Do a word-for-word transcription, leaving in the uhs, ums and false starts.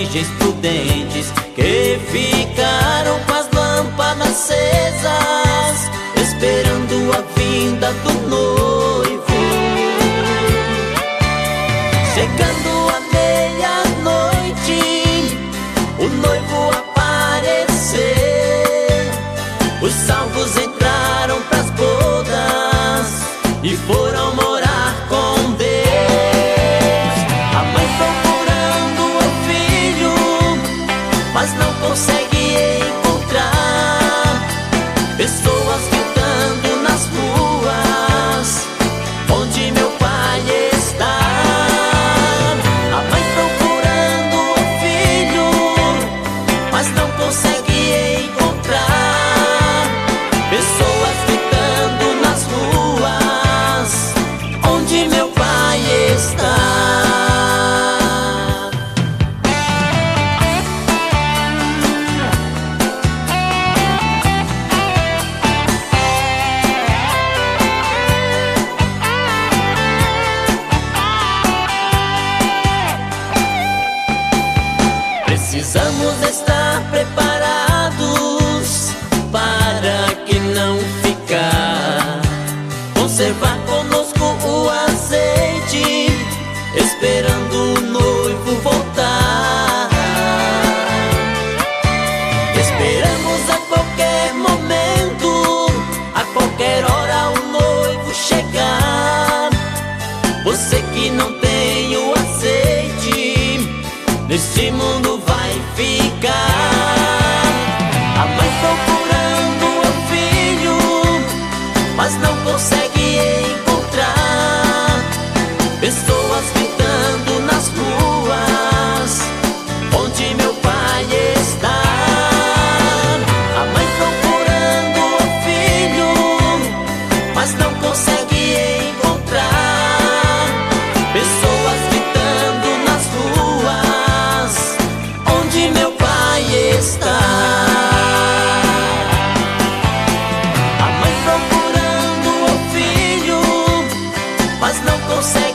virgens prudentes que ficaram com as lâmpadas acesas, esperando a vinda do noivo. Chegando à meia-noite, o noivo apareceu. Os salvos entraram pras bodas e foram morar com Deus. A mãe procurando o filho, mas não consegue encontrar. Pessoas gritando nas ruas, onde meu pai está? A mãe procurando o filho, mas não consegue encontrar. Pessoas gritando nas ruas, onde meu pai está? Precisamos estar preparados para que não ficar. Conservar conosco o azeite, esperando o noivo voltar. Esperamos a qualquer momento, a qualquer hora o noivo chegar. Você que não tem o azeite, neste mundo vai ficar. A mãe procurando o filho, mas não consegue encontrar. Pessoas gritando nas ruas, onde meu pai está? A mãe procurando o filho, mas não consegue encontrar. Pessoas gritando nas ruas, onde meu pai está? A mãe procurando o filho, mas não consegue